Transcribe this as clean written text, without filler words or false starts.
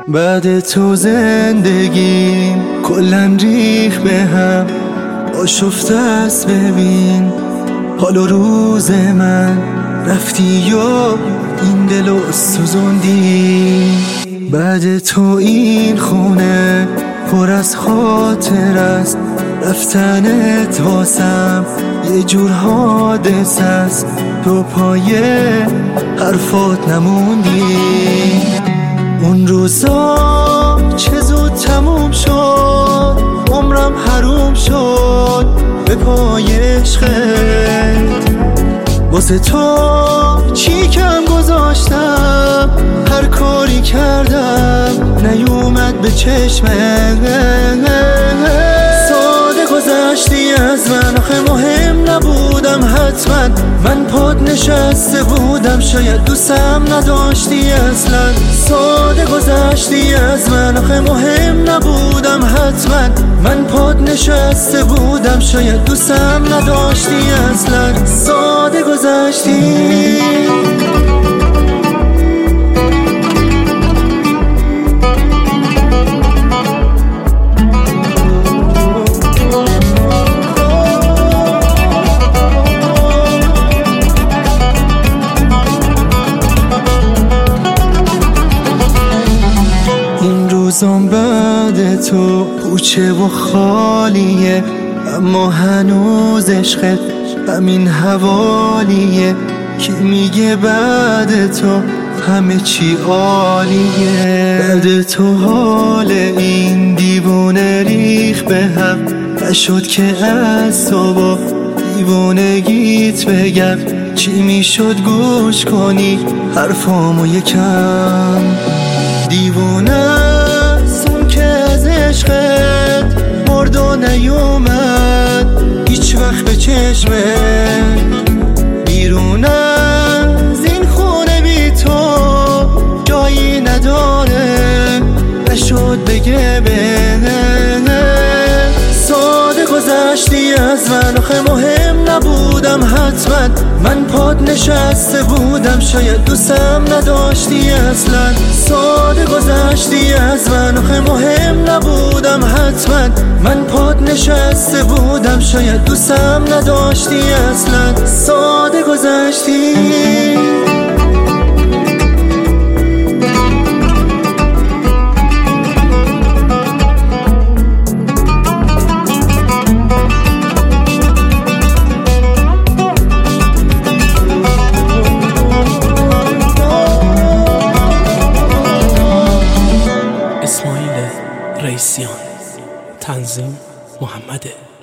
بعد تو زندگیم کلن ریخ به هم آشفته است. ببین حال و روز من رفتی و این دلو سوزوندی. بعد تو این خونه پر از خاطر است، رفتنت واسم یه جور حادث است. تو پای حرفات نموندی. اون روزا چه زود تموم شد، عمرم حروم شد به پای عشقت. واسه تو چی کم گذاشتم، هر کاری کردم نیومد به چشمت. ساده گذشتی از من، آخه مهم نبودم حتما. من پاد نشسته بودم، شاید دوستم نداشتی اصلا. ساده گذشتی از من، آخه مهم نبودم حتما. من پاد نشسته بودم، شاید دوستم نداشتی اصلا. ساده گذشتی. روزم بعد تو پوچه و خالیه، اما هنوز عشقت همین حوالیه. کی میگه بعد تو همه چی عالیه؟ بعد تو حال این دیوونه ریخ به هم نشد که از تو با دیوونگیت بگم. چی میشد گوش کنی حرفامو یکم؟ دیوونه عشقت مرد و نیومد هیچ وقت به چشمت. بیرون از این خونه بی تو جایی نداره، نشد بگه بنه. ساده گذشتی از من، آخه مهم نبودم حتما. من پاد نشسته بودم، شاید دوستم نداشتی اصلا. ساده گذشتی از من، آخه مهم نبودم حتما. من پاد نشسته بودم، شاید دوستم نداشتی اصلا. ساده گذشتی. اسماعیل رئیسیان، تنظیم محمد